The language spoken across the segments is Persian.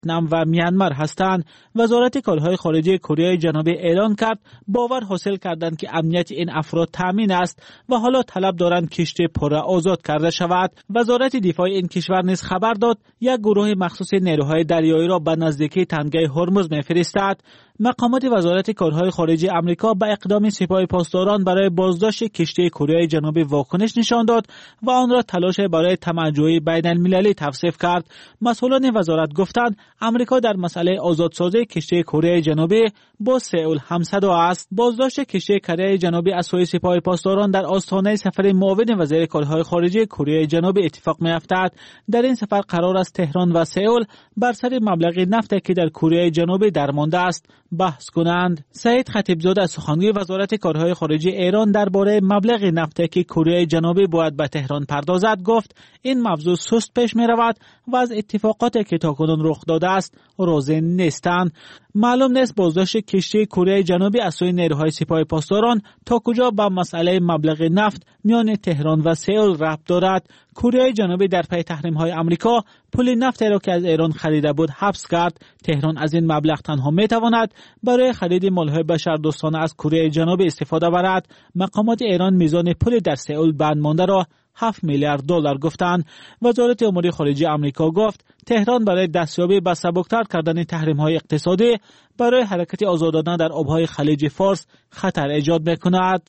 ویتنام و میانمار هستند. وزارت کارهای خارجه کره جنوبی اعلان کرد باور حاصل کردند که امنیت این افراد تامین است و حالا طلب دارند کشتی پر آزاد کرده شود. وزارت دفاع این کشور نیز خبر داد یک گروه مخصوص نیروهای دریایی را به نزدیکی تنگه هرمز می‌فرستد. مقامات وزارت کارهای خارجه آمریکا به اقدام سپاه پاسداران برای بازداشت کشتی کره جنوبی واکنش نشان داد و آن را تلاش برای تمجید بین المللی توصیف کرد. مسئولان وزارت گفتند آمریکا در مسئله آزادسازی کشتی کره جنوبی با سئول همصدا است. بازداشت کشتی کره جنوبی از سوی سپاه پاسداران در آستانه سفر معاون وزیر کارهای خارجه کره جنوبی اتفاق می‌افتد. در این سفر قرار است تهران و سئول بر سر مبلغ نفت که در کره جنوبی درمانده است بحث کنند. سعید خطیبزاده از سخنگوی وزارت کارهای خارجه ایران درباره مبلغ نفت که کره جنوبی باید به تهران پردازد گفت این موضوع سست پیش می رود و از اتفاقاتی که تاکنون رخ داده است راضی نیستند. معلوم نیست بازداشت کشتی کره جنوبی از سوی نیروهای سپاه پاسداران تا کجا با مسئله مبلغ نفت میان تهران و سئول ربط دارد. کره جنوبی در پی تحریم‌های آمریکا پول نفت را که از ایران خریده بود حبس کرد. تهران از این مبلغ تنها میتواند برای خرید مال‌های بشردوستانه از کره جنوبی استفاده برد. مقامات ایران میزان پول در سئول بند مانده را 7 میلیارد دلار گفتند. وزارت امور خارجه آمریکا گفت تهران برای دستیابی به سبکتر کردن تحریم‌های اقتصادی برای حرکت آزادانه در آب‌های خلیج فارس خطر ایجاد می‌کند.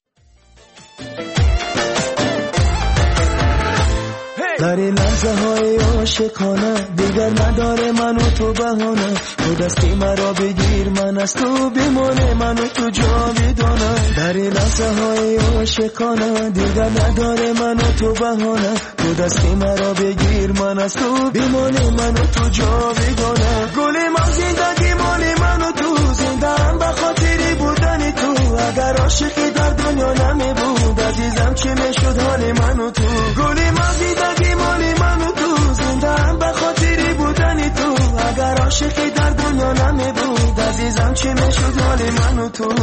در این لحظه های عاشقانه دیگر نداره من و تو بهانه، تو دستی مرا بگیر من از تو بمانه، من و تو جاودانه. در این لحظه های عاشقانه دیگر نداره من و تو بهانه، تو دستی مرا بگیر من از تو بمانه، من و تو جاودانه. گل ما زندگی مال من و تو، زنده هم به خاطری بودن تو. اگر عاشقی در دنیا نمی بود عزیزم چی میشد حال من و تو. گل ما زندگی مالی من و تو، زنده هم به خاطری بودن تو. اگر عاشقی در دنیا نمی بود عزیزم چی میشد حال من و تو.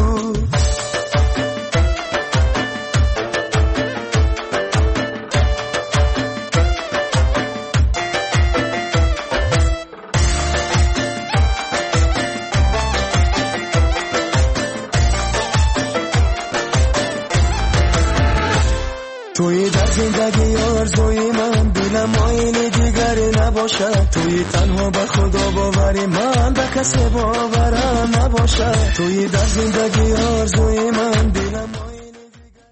توی در زندگی آرزوی من دلم آینه دیگر نباشد، توی تنها به خدا باوری من به کسی باورم نباشد. توی در زندگی آرزوی من دلم آینه دیگر.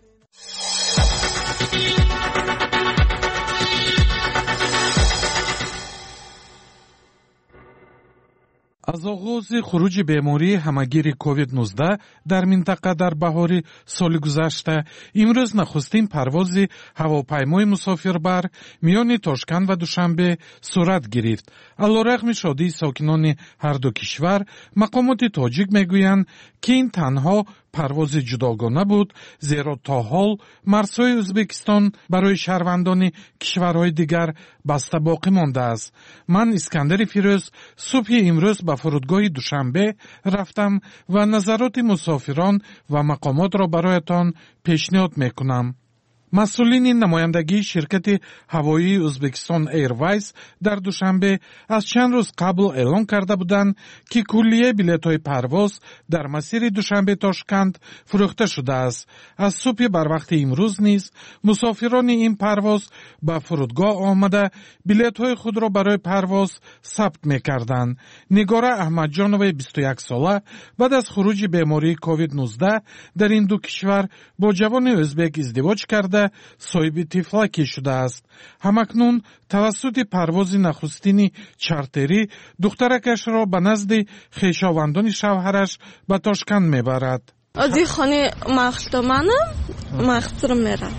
از آغاز خروج بیماری همگیر کووید-19 در منطقه در بهار سال گذشته، امروز نخستین پرواز هواپیمای مسافربر میان تاشکند و دوشنبه صورت گرفت. علیرغم شادی ساکنان هر دو کشور، مقامات تاجیک میگویند که این تنها پرواز جداگانه بود، زیرا تا حال مرزهای ازبکستان برای شهروندان کشورهای دیگر بسته باقی مانده است. من اسکندر فیروز صبح امروز به فرودگاه دوشنبه رفتم و نظرات مسافران و مقامات را برایتان پیشنهاد میکنم. مسئولین نمایندگی شرکت هوایی ازبکستان ایرویز در دوشنبه از چند روز قبل اعلام کرده بودند که کلیه بلیط‌های پرواز در مسیر دوشنبه تاشکند فروخته شده است. از صبح بر وقت امروز نیز مسافران این پرواز به فرودگاه آمده بلیط‌های خود را برای پرواز ثبت می‌کردند. نگاره احمدجانوی 21 ساله بعد از خروج بیماری کووید-19 در این دو کشور با جوان ازبک ازدواج کرده صاحب طفلکی شده است. همکنون توسط پرواز نخستین چارتری دخترکش را به نزد خویشاوندان شوهرش به تاشکند میبرد. از این خانه مقصد منم مقصد رو میرم.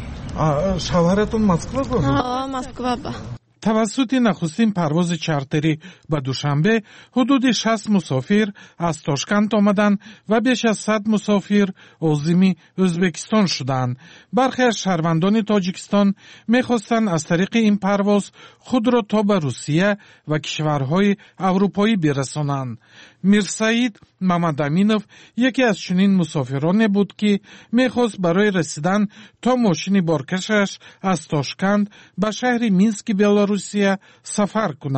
شوهرتون مسکو بود؟ مسکو با. توسط نخستین پرواز چارتری به دوشنبه حدود 60 مسافر از تاشکند آمدند و بیش از 100 مسافر عازم ازبکستان شدند. برخی از شهروندان تاجیکستان می‌خواستند از طریق این پرواز خود را تا به روسیه و کشورهای اروپایی برسانند. میرسعید محمدامینov یکی از چنین مسافران بود که می‌خواست برای رسیدن تا ماشین بارکشش از تاشکند به شهر مینسک بلاروسیه سفر کند.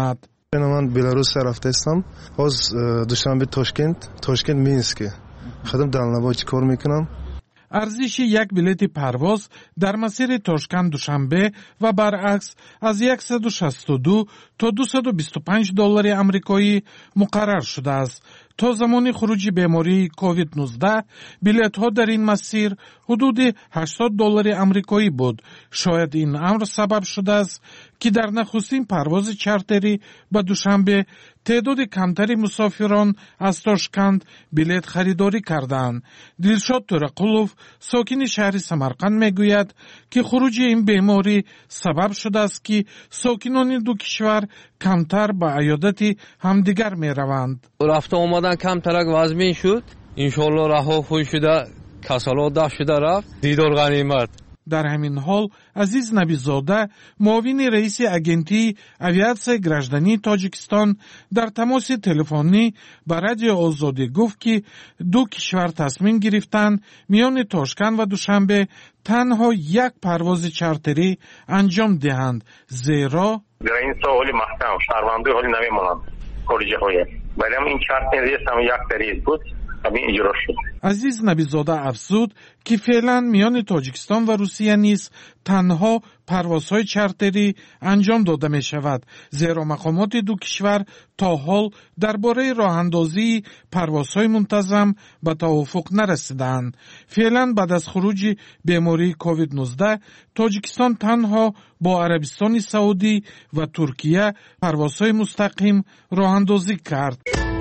من بلاروس رفته استم. باز دوشنبه تاشکند مینسک. خودم دلنبای چی کار میکنم؟ ارزش یک بلیت پرواز در مسیر تاشکند دوشنبه و برعکس از 162 تا 225 دلار آمریکایی مقرر شده است. تا زمان خروج بیماری کووید 19 بلیط ها در این مسیر حدود 80 دلار آمریکایی بود. شاید این امر سبب شده است که در نخستین پرواز چارتری به دوشنبه تعداد کمتری مسافران از تاشکند بلیط خریداری کردند. دلشاد تورقلوف ساکن شهر سمرقند میگوید که خروج این بیماری سبب شده است که ساکنان دو کشور کمتر به عیادت همدیگر می روند. رفت آمدن کمتر وزمین شد. انشالله رها خوب شده، کسالات داشت شده رفت. دیدار غنیمت. در همین حال عزیز نبیزاده معاون رئیس اجنسی اویاسیون گراجدانی تاجیکستان در تماس تلفنی با رادیو آزادی گفت که دو کشور تصمیم گرفتند میان تاشکند و دوشنبه تنها یک پرواز چارتری انجام دهند، زیرا در این سوال محکم شهروندی حالی نمیمونند خارجی های ولی این چارتری هم یک طریق بود. عزیز نبیزاده افزود که فعلا میان تاجیکستان و روسیه نیز تنها پروازهای چارتری انجام داده می شود، زیرا مقامات دو کشور تا حال درباره راه اندازی پروازهای منتظم به توافق نرسیدند. فعلا بعد از خروج بیماری کووید 19 تاجیکستان تنها با عربستان سعودی و ترکیه پروازهای مستقیم راه اندازی کرد.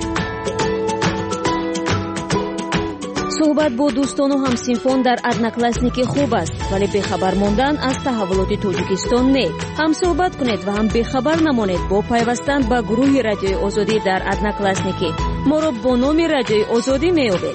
صحبت با دوستان و همسینفون در одноклассники خوب است، ولی بخبر ماندن از تحولات تاجیکستان نه. هم صحبت کنید و هم بخبر نمانید با پیوستن به گروه رادیوی آزادی در одноклассники. ما را با نام رادیوی آزادی می‌یابید.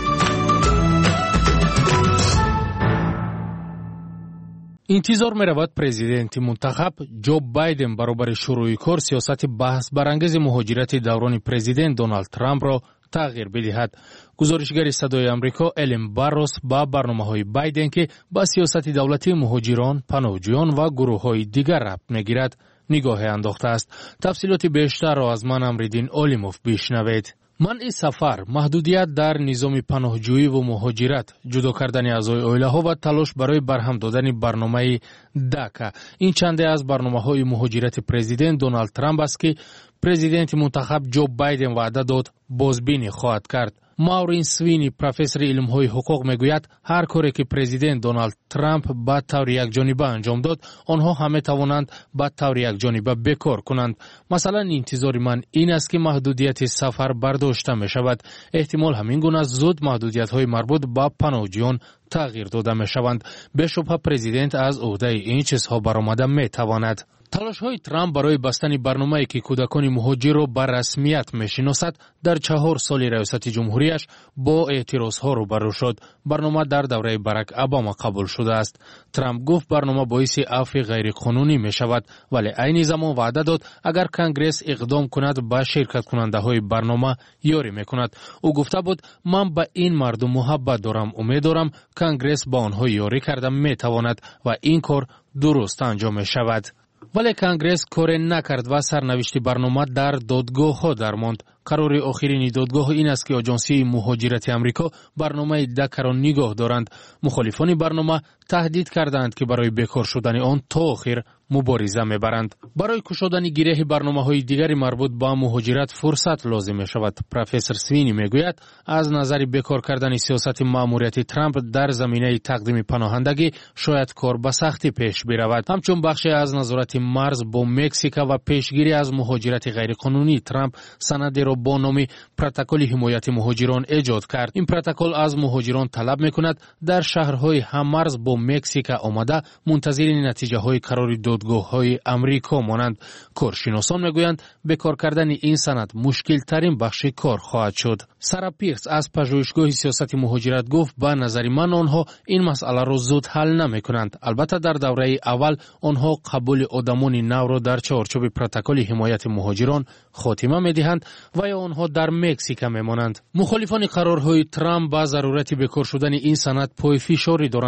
انتظار می‌رود پرزیدنت منتخب جو بایدن برابر شروع کار سیاست بحث برانگیز مهاجرت دوران پرزیدنت دونالد ترامپ را تغییر بدهد. گزارشگر صدای آمریکا الن باروس با برنامه‌های بایدن که با سیاست دولتی مهاجران، پناهجویان و گروه‌های دیگر ربط می‌گیرد نگاه انداخته است. تفصیلات بیشتر را از من امریدین اولیموف بشنوید. منع سفر، محدودیت در نظام پناهجویی و مهاجرت، جدا کردن اعضای عائله‌ها و تلاش برای برهم دادن برنامه داکا، این چند از برنامه‌های مهاجرت پرزیدنت دونالد ترامپ است که پرزیدنت منتخب جو بایدن وعده داد بازبینی خواهد کرد. ماورین سوینی پروفسور علم‌های حقوق میگوید هر کاری که پرزیدنت دونالد ترامپ با طور یکجانبه انجام داد آنها همه توانند با طور یکجانبه بکار کنند. مثلا انتظار من این است که محدودیت سفر برداشته می شود. احتمال همین گونه زود محدودیت‌های مربوط به پناهجویان تغییر داده می شوند. به شبه پرزیدنت از عهده این چیزها برآمده می تواند. تلاش‌های ترامپ برای بستن برنامه‌ای که کودکان مهاجر را به رسمیت می‌شناسد در 4 سال ریاست جمهوریش با اعتراض‌ها روبرو شد. برنامه در دوره باراک اوباما قبول شده است. ترامپ گفت برنامه باعث عفو غیرقانونی می‌شود، ولی عین زمان وعده داد اگر کنگره اقدام کند با شرکت کننده‌های برنامه یاری می‌کند. او گفته بود من به این مردم محبت دارم، امید دارم کنگره با آنها یاری کرده می‌تواند و این کار درست انجام می‌شود. ولی کنگره کار نکرد و سرنوشت برنامه در دادگاه ها در ماند. قرار آخرین دادگاه این است که آژانسی مهاجرت آمریکا برنامه داکا را نگاه دارند. مخالفان برنامه تهدید کردند که برای بیکار شدن آن تا آخر مبارزه میبرند. برای کشادن گره برنامه‌های دیگری مربوط به مهاجرت فرصت لازم می شود. پروفسور سوینی میگوید از نظر بیکار کردن سیاست مأموریت ترامپ در زمینه تقدیم پناهندگی شاید کار به سختی پیش برود. همچون بخشی از نظارت مرز با مکزیک و پیشگیری از مهاجرت غیرقانونی ترامپ سندی را با نام پروتکل حمایت مهاجران ایجاد کرد. این پروتکل از مهاجران طلب میکند در شهرهای هممرز با مکزیک آمده منتظر نتیجه‌های قرار دادگاه‌های آمریکا مانند. کارشناسان میگویند بیکار کردن این سند مشکل ترین بخش کار خواهد شد. سارا پیرس از پژوهشگاه سیاست مهاجرت گفت به نظر من آنها این مسئله را زود حل نمی‌کنند. البته در دوره اول آنها قبول آدمان نو را در چارچوب پروتکل حمایت مهاجران خاتمه می‌دهند و یا آنها در مکزیک میمانند. مخالفان قرارهای ترامپ با ضرورت بیکار شدن این سند پای فشاری دارند.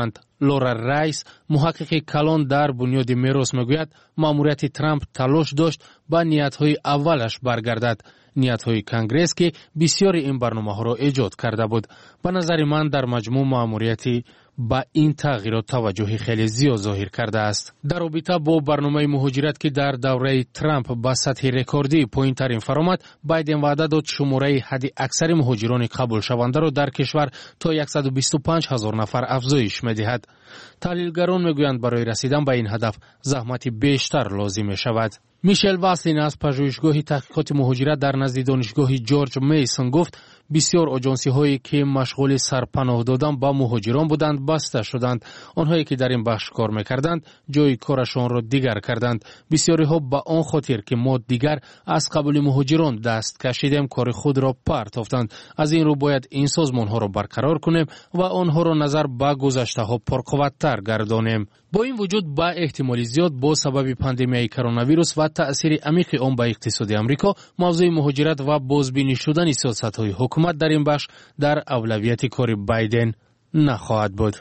لورا رایس محقق کلان در بنیاد میراث میگوید ماموریت ترامپ تلاش داشت با نیت‌های اولش برگردد، نیت‌های کنگرس که بسیاری این برنامه‌ها را ایجاد کرده بود. به نظر من در مجموع ماموریتی با این تغییرات توجه خیلی زیاد ظاهر کرده است. در رابطه با برنامه مهاجرت که در دوره ترامپ با سطح رکوردی پایین‌ترین فرآمد، بایدن وعده داد شماره حد اکثر مهاجران قبول شونده را در کشور تا 125,000 نفر افزایش می‌دهد. تحلیلگران میگویند برای رسیدن به این هدف زحمت بیشتر لازم می‌شود. میشل واسلین از پژوهشگاه تحقیقات مهاجرت در نزد دانشگاه جورج میسون گفت بسیار آژانسی هایی که مشغول سرپناه دادن با مهاجران بودند بسته شدند. آنهایی که در این بخش کار میکردند جای کارشان را دیگر کردند. بسیاری ها با آن خاطر که ما دیگر از قبول مهاجران دست کشیدیم کار خود را پرتافتند. از این رو باید این سازمان ها را برقرار کنیم و آنها را نظر به گذشته ها پرقوت‌تر گردانیم. با این وجود با احتمال زیاد با سبب پاندمی کرونا ویروس و تأثیر عمیق آن به اقتصاد آمریکا، موضوع مهاجرت و بازبینی شدن سیاست‌های حکومت در این بخش در اولویت کار بایدن نخواهد بود.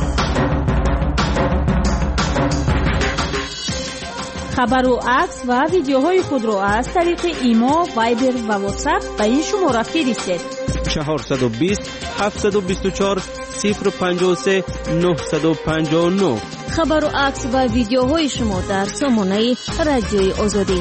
خبر و عکس و ویدیوهای خود را از طریق ایما، وایبر و واتساپ به این شماره فرستید: 420 724 053 959. خبر و عکس و ویدیوهای شما در سامانه رادیوی آزادی.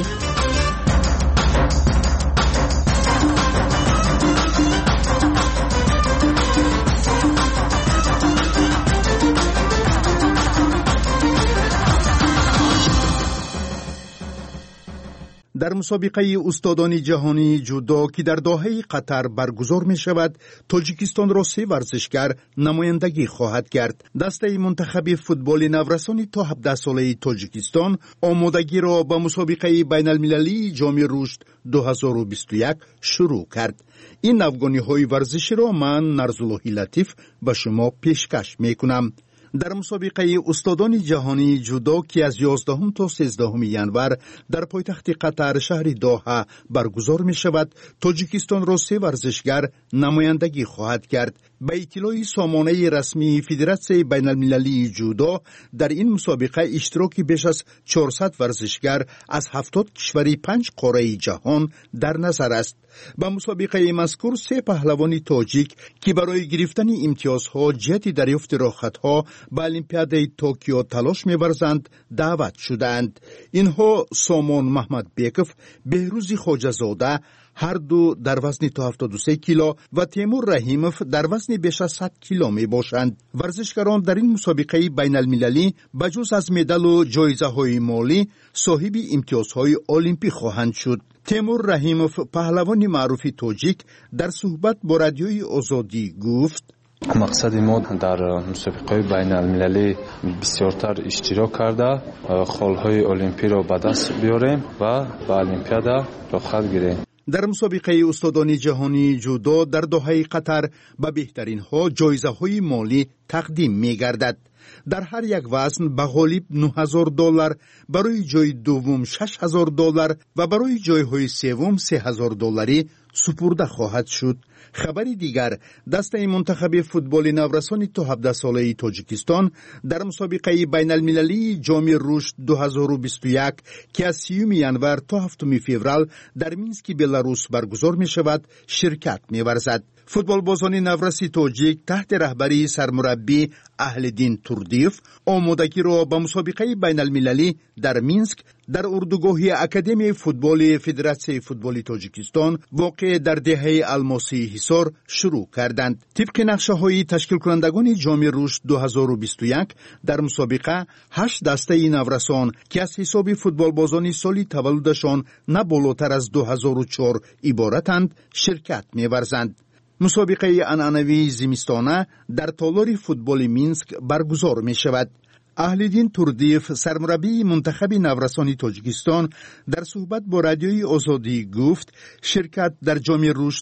در مسابقه استادان جهانی جودو که در دوحه قطر برگزار می شود، تاجیکستان را 3 ورزشگر نمایندگی خواهد کرد. دسته منتخب فوتبال نورسان تا 17 ساله تاجیکستان آمادگی را به مسابقه بین المللی جام رشد 2021 شروع کرد. این افغانی های ورزشی را من نرزاللهی لطیف به شما پیشکش می کنم. در مسابقه استادان جهانی جودو که از 11 تا 13 ینور در پایتخت قطر شهر دوحه برگزار می شود، تاجیکستان را 3 ورزشگر نمایندگی خواهد کرد. به اطلاع سامانه رسمی فدراسیون بین المللی جودو، در این مسابقه اشتراک بیش از 400 ورزشگر از 70 کشور 5 قاره جهان در نظر است. با مسابقه مذکور 3 پهلوان تاجیک که برای گرفتن امتیازها جهت دریافت راحتها به المپیاد توکیو تلاش می‌ورزند دعوت شدند. اینها سامان محمد بیکف، بهروز خواجه‌زاده هر دو در وزن تا 73 کیلو و تیمور رحیموف در وزن بیش از 100 کیلو می باشند. ورزشکاران در این مسابقه بین المللی بجز از مدال و جایزه های مالی صاحب امتیازهای المپیک خواهند شد. تیمور رحیموف، پهلوان معروف تاجیک، در صحبت با رادیوی آزادی گفت: مقصد ما در مسابقه بین المللی بسیارتر اشتراک کرده خالهای المپیک را به دست بیاریم و به المپیاد راحت گیریم. در مسابقه استادان جهانی جودو در دوحه قطر به بهترین ها جایزه های مالی تقدیم می گردد. در هر یک وزن به غالب $9,000، برای جای دوم $6,000 و برای جای های سوم $3,000 سپرده خواهد شد. خبری دیگر، دسته منتخب فوتبال نورسان تا 17 ساله تاجیکستان در مسابقه بین المللی جام رشد 2021 که از 30 ینور تا 7 فوریه در مینسک بلاروس برگزار می شود شرکت می ورزد. فوتبال بازان نورسی تاجیک تحت رهبری سرمربی اهلدین توردیف آمادگی را به مسابقه بین المللی در مینسک در اردوگاه اکادمی فوتبال فدراسیون فوتبال تاجیکستان واقع در دهه الماسی حصار شروع کردند. طبق نقشه های تشکیل کنندگان جام رشد 2021 در مسابقه 8 دسته نورسان که از حساب فوتبال بازان سالی تولدشان نه بالاتر از 2004 عبارتند شرکت می‌ورزند. مسابقه عنعنوی زمستانه در تالار فوتبال مینسک برگزار می شود. اهلدین توردیف، سرمربی منتخب نورسان تاجیکستان، در صحبت با رادیوی آزادی گفت شرکت در جام رشد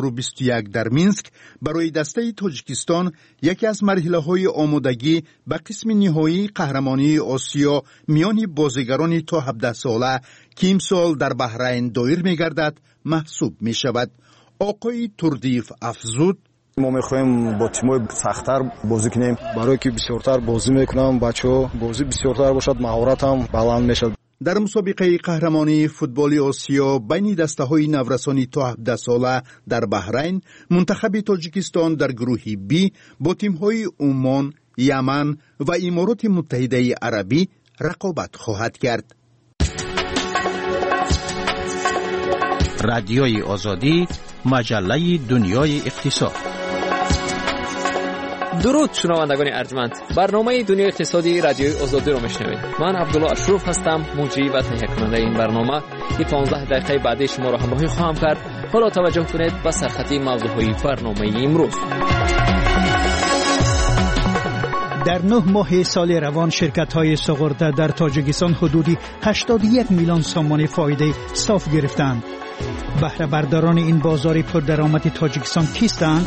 2021 در مینسک برای دسته تاجیکستان یکی از مرحله‌های آمادگی به قسم نهایی قهرمانی آسیا میان بازیگران تا 17 ساله که امسال در بحرین دایر می‌گردد محسوب می‌شود. آقای توردیف افزود: ما میخوایم با تیم‌های سخت‌تر بازی کنیم برای که بسیارتر بازی میکنم بچه‌ها بازی بسیارتر باشد مهارت هم بلند میشد. در مسابقه قهرمانی فوتبال آسیا بین دسته‌های نورسانی تا 17 ساله در بحرین، منتخب تاجیکستان در گروه بی با تیم‌های عمان، یمن و امارات متحده عربی رقابت خواهد کرد. رادیوی آزادی، مجله دنیای اقتصاد. درود شنوندگان ارجمند، برنامه دنیای اقتصادی رادیوی آزادی رو میشنوید. من عبدالله اشرف هستم، مجری و تهیه کننده این برنامه. این 15 دقیقه بعدی شما را همراهی خواهم کرد. حالا توجه کنید به سرخطی موضوعهای برنامه امروز. در 9 ماه سال روان شرکت‌های سوغورده در تاجیکستان حدودی 81 میلیون سوم فایده صاف گرفتند. بهره برداران این بازار پردرآمد تاجیکستان کیستند؟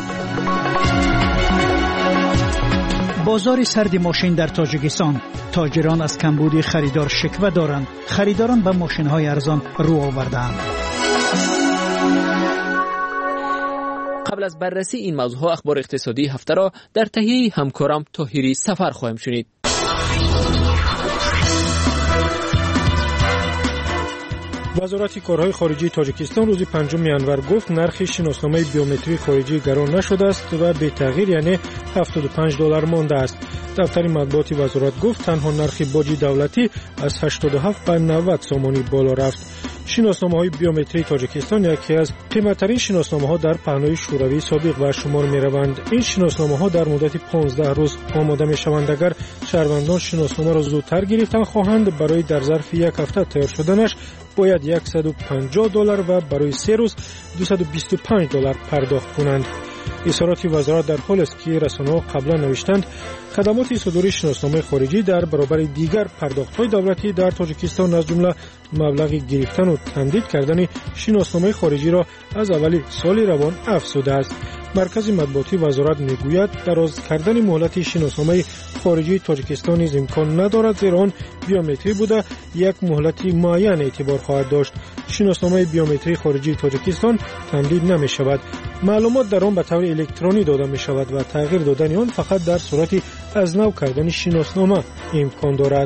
بازار سرد ماشین در تاجیکستان. تاجران از کمبود خریدار شکوه دارند. خریداران به ماشین‌های ارزان رو آوردند. قبل از بررسی این موضوع اخبار اقتصادی هفته را در تهیه همکارم طاهری سفر خواهیم شنید. وزارت کارهای خارجی تاجیکستان روز 5 ینور گفت نرخ شناسنامه بیومتری خارجی گران نشده است و به تغییر یعنی $75 مانده است. دفتر مطبوعات وزارت گفت تنها نرخ باج دولتی از 87 به 90 سامانی بالا رفت. شناسنامه‌های بیومتری تاجیکستان یکی از قیمت‌ترین شناسنامه‌ها در پهنای شوروی سابق و شمار می‌روند. این شناسنامه‌ها در مدت 15 روز آماده می‌شوند. اگر شهروندان شناسنامه را زودتر گرفتن خواهند برای در ظرف یک هفته تیار شدنش باید $150 و برای 3 روز $225 پرداخت کنند. اظهارات وزارت در حال است که رسانه‌ها قبلا نوشتند خدمات صدوری شناسنامه خارجی در برابر دیگر پرداخت‌های دولتی در تاجیکستان از جمله مبلغ گرفتن و تمدید کردن شناسنامه خارجی را از اول سال روان افزوده است. مرکز مطبوعاتی وزارت میگوید دراز کردن مهلت شناسنامه خارجی تاجیکستان نیز امکان ندارد زیرا آن بیومتری بوده یک مهلت معین اعتبار خواهد داشت. شناسنامه بیومتری خارجی تاجیکستان تمدید نمی شود. معلومات در آن به طور الکترونی داده می شود و تغییر دادن آن فقط در صورت از نو کردن شناسنامه امکان دارد.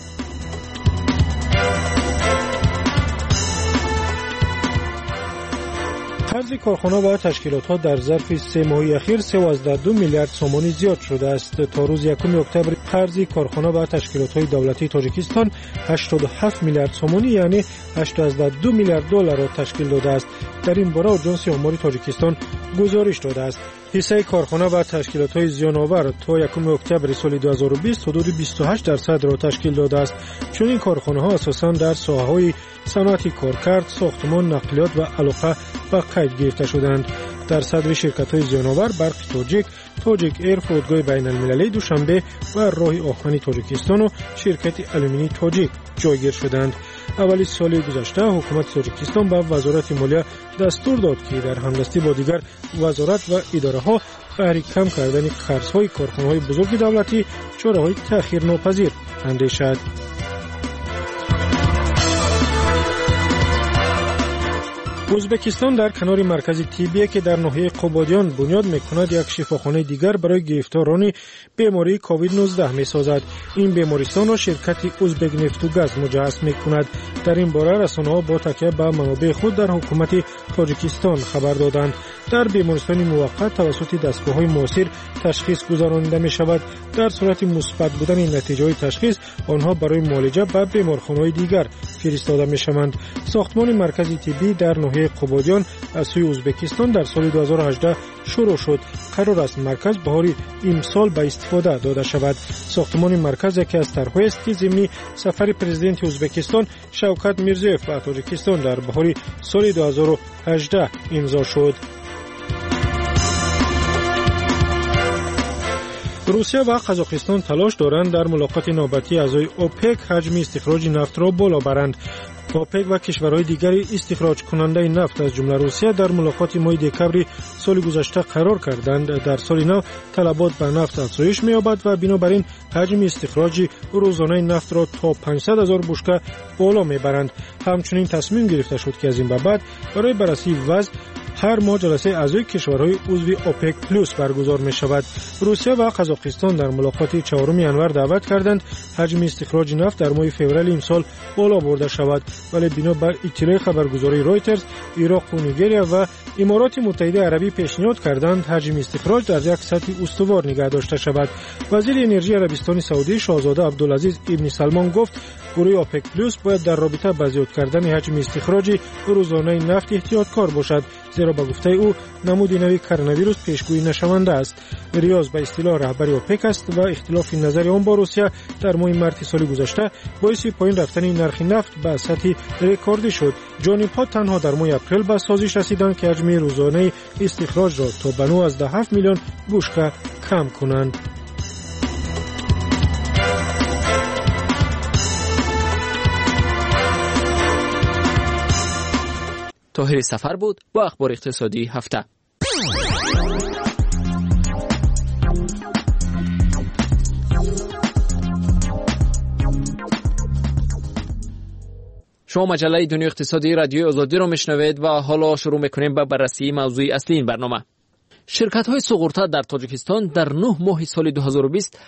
قرض کارخانه و تشکیلات‌ها در ظرف 3 ماه اخیر 13 میلیارد سومانی زیاد شده است. تا روز 1 اکتبر قرض کارخانه و تشکیلات‌های دولتی تاجیکستان 87 میلیارد سومانی یعنی 82 میلیارد دلار را تشکیل داده است. در این باره آژانس آماری تاجیکستان گزارش داده است. حصه کارخانه و تشکیلات‌های زیان‌آور تا 1 اکتبر سال 2020 حدود 28% را تشکیل داده است. چون این کارخانه‌ها اساساً در ساحه‌های صنعت کارکرد، ساختمان، نقلیات و علاقه به قید گرفته شدند. در صدر شرکت‌های زیان‌آور برق تاجیک ایر، فرودگاه بین‌المللی دوشنبه و راه آهن تاجیکستان و شرکت آلومینی تاجیک جایگیر شدند. اولی سال گذشته حکومت تاجیکستان به وزارت مالیه دستور داد که در همدستی با دیگر وزارت و اداره‌ها برای کم کردن قرض‌های کارخانه‌های بزرگ دولتی چاره‌های تأخیرناپذیر اندیشد. ازبکستان در کنار مرکز طبی که در ناحیه قبادیان بنیاد می‌کند یک شفاخانه دیگر برای گرفتاران بیماری کووید 19 می‌سازد. این بیمارستان را شرکت ازبک نفت و گاز مجهز می‌کند. در این باره رسانه‌ها با تکیه به منابع خود در حکومت تاجیکستان خبر دادند. در بیمارستان موقت توسط دستگاه‌های معاصر تشخیص گذرانده می‌شود. در صورت مثبت بودن نتیجه‌های تشخیص آنها برای معالجه به بیمارخانه‌های دیگر فرستاده می‌شوند. ساختمان مرکز طبی در ناحیه قبادیان از سوی ازبکستان در سال 2018 شروع شد. قرار است مرکز بهار امسال به استفاده داده شود. ساختمان مرکز یکی از طرح‌هایی است که ضمن سفر پرزیدنت ازبکستان شوکت میرزیوف به تاجیکستان در بهار سال 2018 امضا شد. روسیه و قزاقستان تلاش دارند در ملاقات نوبتی اعضای اوپک حجم استخراج نفت را بالا برند. اوپک و کشورهای دیگری استخراج کننده نفت از جمله روسیه در ملاقات ماه دکمبر سال گذشته قرار کردند. در سال نو طلبات به نفت افزایش می‌یابد و بنابراین حجم استخراج روزانه نفت را تا 500,000 بشکه بالا می‌برند. همچنین تصمیم گرفته شد که از این به بعد برای بررسی وضع هر ماه جلسه اعضای کشورهای عضو اوپک پلوس برگزار می شود. روسیه و قزاقستان در ملاقات 4 ینور دعوت کردند حجم استخراج نفت در ماه فوریه امسال بالا برده شود، ولی بنا بر اطلاع خبرگزاری رویترز، عراق و نیجریه و امارات متحده عربی پیشنهاد کردند حجم استخراج در یک سطح استوار نگه داشته شود. وزیر انرژی عربستان سعودی شاهزاده عبدالعزیز ابن سلمان گفت گروه اوپک پلوس باید در رابطه با زیاد کردن حجم استخراج روزانه نفت احتیاطکار باشد، زیرا به گفته او نمود نوی کرونا ویروس پیشگویی نشونده است. ریاض به اصطلاح رهبری اوپک است و اختلاف نظر آن با روسیه در ماه مارس سال گذشته باعث پایین رفتن نرخ نفت به سطح رکوردی شد. جانب‌ها تنها در ماه اپریل به سازش رسیدند که حجم روزانه استخراج را تا به 9.7 میلیون بشکه کم کنند. طاهر سفر بود با اخبار اقتصادی هفته. شما مجله دنیای اقتصادی رادیوی آزادی را میشنوید و حالا شروع میکنیم به بررسی موضوع اصلی این برنامه. شرکت‌های سوغورتا در تاجیکستان در 9 ماه سال 2020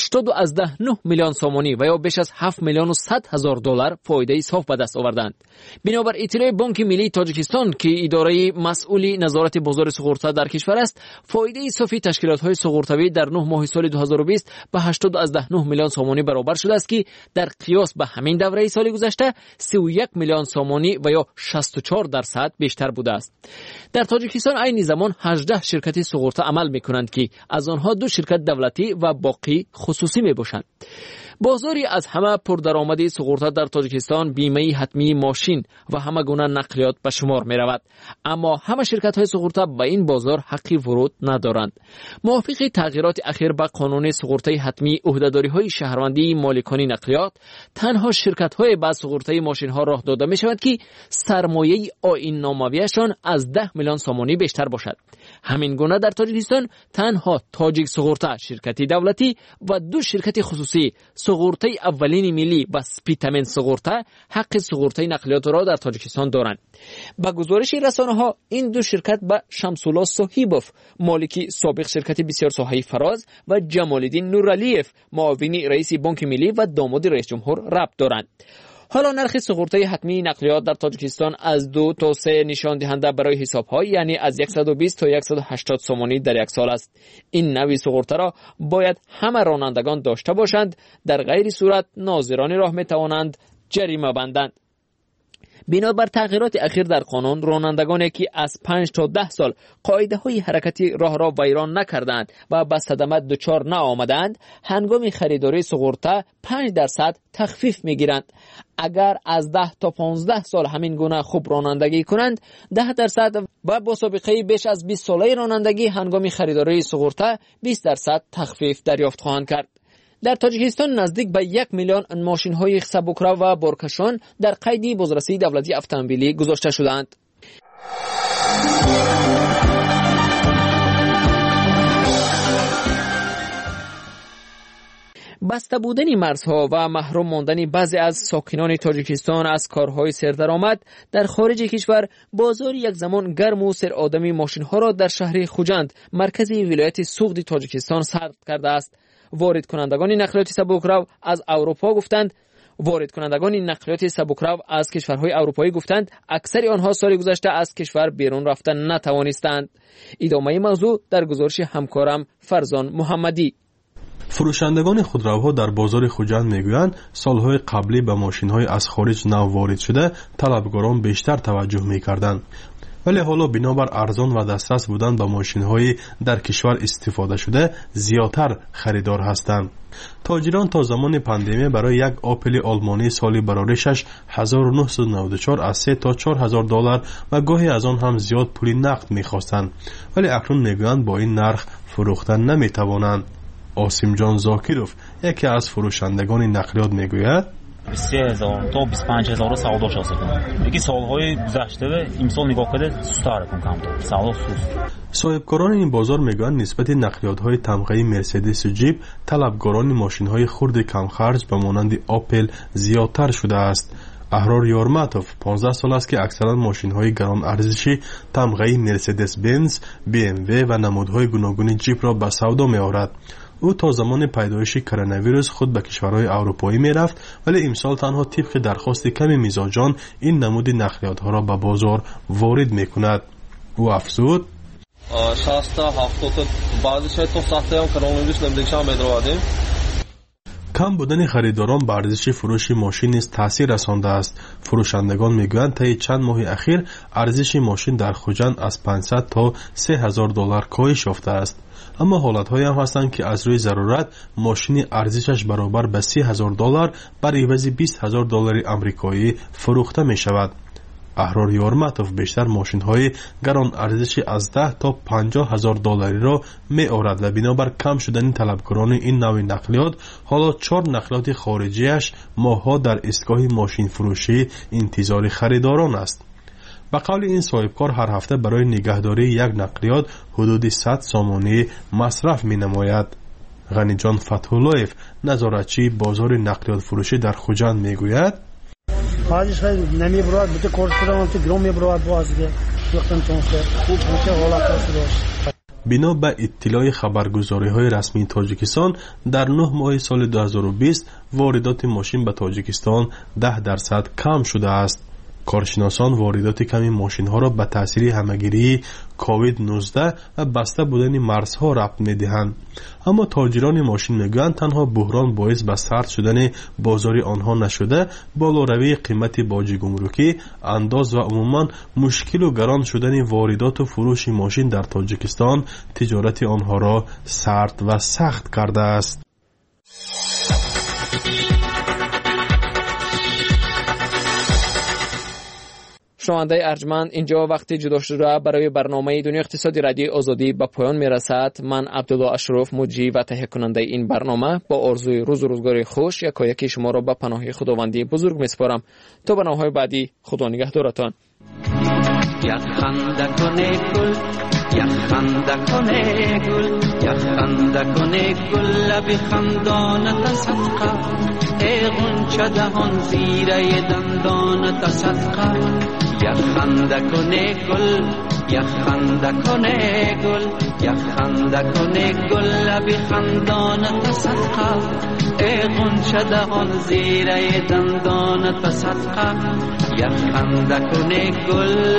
80.9 میلیون سومانی و یا بیش از 7 میلیون و 100 هزار دلار فایده صاف به دست آوردند. بنابر اطلاع بانک ملی تاجیکستان که اداره مسئولی نظارت بازار سوغورتا در کشور است، فایده صافی تشکیلات‌های سوغورتاوی در 9 ماه سال 2020 به 80.9 میلیون سومانی برابر شده است که در قیاس به همین دوره سال گذشته 31 میلیون سومانی و یا 64% بیشتر بوده است. در تاجیکستان عین زمان 18 شرکت سوغورتا عمل میکنند که از آنها 2 شرکت دولتی و باقی خصوصی میباشند. بازاری از همه پردرآمدی سوغورتا در تاجیکستان بیمه حتمی ماشین و همه گونه نقلیات به شمار می رود، اما همه شرکت های سوغورتا به این بازار حقی ورود ندارند. موافق تغییرات اخیر به قانون سوغورتای حتمی عهده‌داری های شهروندی مالکان نقلیات، تنها شرکت های با سوغورتای ماشین ها راه داده می شود که سرمایه آیین نامویشان از 10 میلیون سومانی بیشتر باشد. همین گونه در تاجیکستان تنها تاجیک سوغورتا شرکتی دولتی و 2 شرکت خصوصی سوغورتای اولین ملی و سپیتامن سوغورتا حق سوغورتای نقلیات را در تاجیکستان دارند. با گزارش رسانه‌ها این 2 شرکت به شمس‌الله صاحبوف مالک سابق شرکت بسیار ساحه‌ای فراز و جمال‌الدین نورعلیف معاون رئیس بانک ملی و داماد رئیس جمهور ربط دارند. حالا نرخ سوغورتای حتمی نقلیات در تاجیکستان از 2 تا 3 نشان دهنده برای حساب‌ها، یعنی از 120 تا 180 سومانی در یک سال است. این نوع سوغورتا را باید همه رانندگان داشته باشند، در غیر صورت ناظران راه می‌توانند جریمه بندند. بنابر تغییرات اخیر در قانون، رانندگانی که از 5 تا 10 سال قاعده‌های حرکتی راه را ویران نکردند و به صدمه دچار نآمدند، هنگام خریداری سوغورتا 5% تخفیف می‌گیرند. اگر از 10 تا 15 سال همین گونه خوب رانندگی کنند، 10% و با سابقه بیش از 20 ساله رانندگی هنگام خریداری سوغورتا 20% تخفیف دریافت خواهند کرد. در تاجیکستان نزدیک به 1 میلیون ماشین‌های سبکرو و بارکشان در قید بازرسی دولتی اتومبیلی گذاشته شدند. بسته بودن مرزها و محروم ماندن بعضی از ساکنان تاجیکستان از کارهای سردرآمد در خارج کشور، بازار یک زمان گرم و سرآدمی ماشین‌ها را در شهر خوجند مرکز ولایت سوغد تاجیکستان سرد کرده است. وارد کنندگان نقلیات سبکرو از اروپا گفتند از کشورهای اروپایی گفتند اکثر آنها سال گذشته از کشور بیرون رفتن نتوانستند. ادامه موضوع در گزارش همکارم فرزان محمدی. فروشندگان خودروها در بازار خوجند میگویند سالهای قبلی به ماشین‌های از خارج نو وارد شده طلبگاران بیشتر توجه میکردند، ولی حالا بنابر ارزان و دسترس بودن به ماشین‌های در کشور استفاده شده زیادتر خریدار هستند. تاجران تا زمان پاندمی برای یک آپل آلمانی سالی برآوردش 1994 از 3 تا 4000 دلار و گاهی از آن هم زیاد پول نقد می‌خواستند، ولی اکنون میگویند با این نرخ فروختن نمی‌توانند. آسیم جان زاکیروف یکی از فروشندگان نقلیات میگوید 23000 تا 25000 سودا شده. یکی سالهای گذشته امسال نگاه کرده سست‌تر کمتر سودا سست. صاحبکاران این بازار میگویند نسبت نقلیات‌های تمغه‌ای مرسدس و جیپ طلبگاران ماشین‌های خرد کم خرج به مانند آپل زیادتر شده است. احرار یارمتوف 15 سال است که اکثرا ماشین‌های گران ارزشی تمغه مرسدس بنز، بی ام وی و نمودهای گوناگون جیپ را به سودا می‌آورد. او تا زمان پیدایش کرونا ویروس خود به کشورهای اروپایی می‌رفت، ولی امسال تنها طبق درخواست کمی میزاجان این نمود نقلیات‌ها را به بازار وارد می‌کند. او افزود: 60 تا 70 تا بعضیش تا 100 هم کرونا ویروس نمی‌دیشم می‌دروادیم. کم بودن خریداران به ارزش فروش ماشین نیز تاثیر رسانده است. فروشندگان میگویند طی چند ماه اخیر ارزش ماشین در خوجند از 500 تا 3000 دلار کاهش یافته است. اما حالت‌هایی هم هستند که از روی ضرورت ماشین ارزشش برابر به 30,000 دلار بر عوض 20,000 دلار آمریکایی فروخته می شود. احرار یارمتوف بیشتر ماشین‌های گران ارزشی از 10 تا 50,000 دلاری را می‌آورد و بنابر کم شدن طلبکاران این نوع نقلیات حالا 4 نقلیات خارجیش ماه‌ها در ایستگاه ماشین فروشی انتظار خریداران است. به قول این صاحبکار هر هفته برای نگهداری یک نقلیات حدود 100 سامانه مصرف می‌نماید. غنی جان فتح‌الله‌یف نظارتچی بازار نقلیات فروشی در خوجند می‌گوید: بعضیش خیلی نمیبرد بده کورس کنم تو گرام میبرد بازگه وقتم چونسه خوب میشه حالت داشت. بنا به اطلاع خبرگزاری‌های رسمی تاجیکستان در 9 ماه سال 2020 واردات ماشین به تاجیکستان 10% کم شده است. کارشناسان واردات کمی ماشین‌ها را به تاثیر همه‌گیری کووید 19 و بسته بودن مرزها ربط می‌دهند. اما تاجران ماشین میگویند تنها بحران باعث به سرد شدن بازار آنها نشده، بالاروی قیمت باج گمرکی، انداز و عموما مشکل و گران شدن واردات و فروش ماشین در تاجیکستان تجارت آنها را سرد و سخت کرده است. شنونده ارجمند، اینجا وقتی جدا شده برای برنامه دنیا اقتصادی رادیوی آزادی به پایان میرسد. من عبدالله اشرف مجری و تهیه کننده این برنامه با آرزوی روز و روزگار خوش یکایک شما را به پناه خداوندی بزرگ میسپارم. تا برنامه‌های بعدی خدا نگهدارتان. خنده کنه گل، خنده کنه گل، خنده کنه گل، لب خندانت صدقه، ای غنچه دهان زیره دندانت صدقه. خنده کنه گل، خنده کنه گل، خنده کنه گل، لب خندانت صدقه، ای غنچه دهان زیره دندانت صدقه. خنده کنه گل.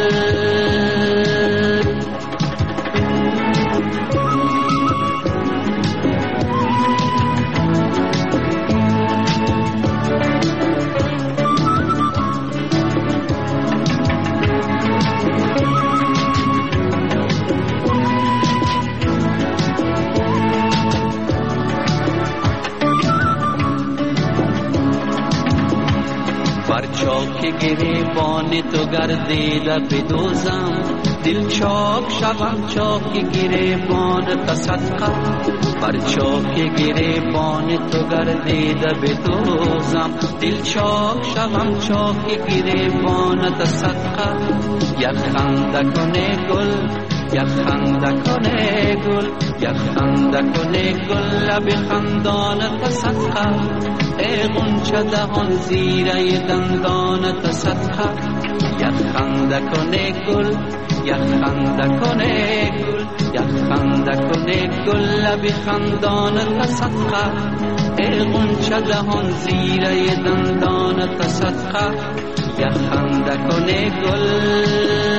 چاک گریبان تو گردیده بدوزم، دل چاک شوم چاک گریبان تا صدقه. بر چاک گریبان تو گردیده بدوزم، دل چاک شوم چاک گریبان تا صدقه. خنده کنه گل، خنده کنه گل، خنده کنه گل، لب خندانت صدقه، ای غنچه دهان زیره دندانت صدقه. خنده کنه گل، خنده کنه گل، خنده کنه گل، لب خندانت صدقه، ای غنچه دهان زیره دندانت صدقه. خنده کنه گل.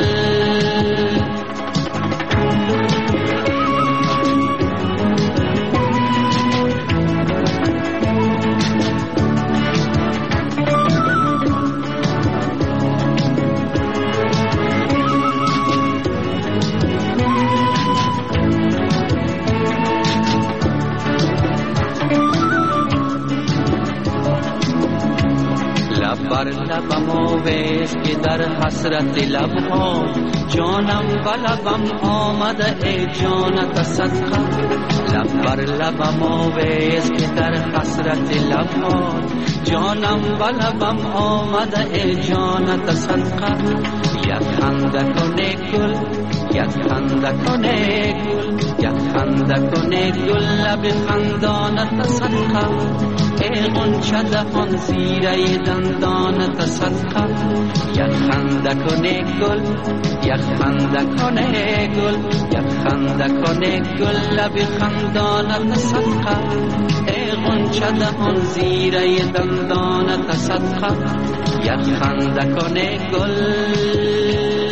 بر لبم آویز که در حسرت لبها، جانم و لبم آمده ای جانت صدقه. بر لبم آویز که در حسرت لبها، جانم و لبم آمده ای جانت صدقه. خنده کنه گل، خنده کنه گل، خنده خندکن گل لب خندانت صدقه ای غنچه دهان زیره دندانت صدقه یک خندکن گل یک خندکن گل یک خندکن گل لب خندانت صدقه ای غنچه دهان زیره دندانت صدقه یک خندکن گل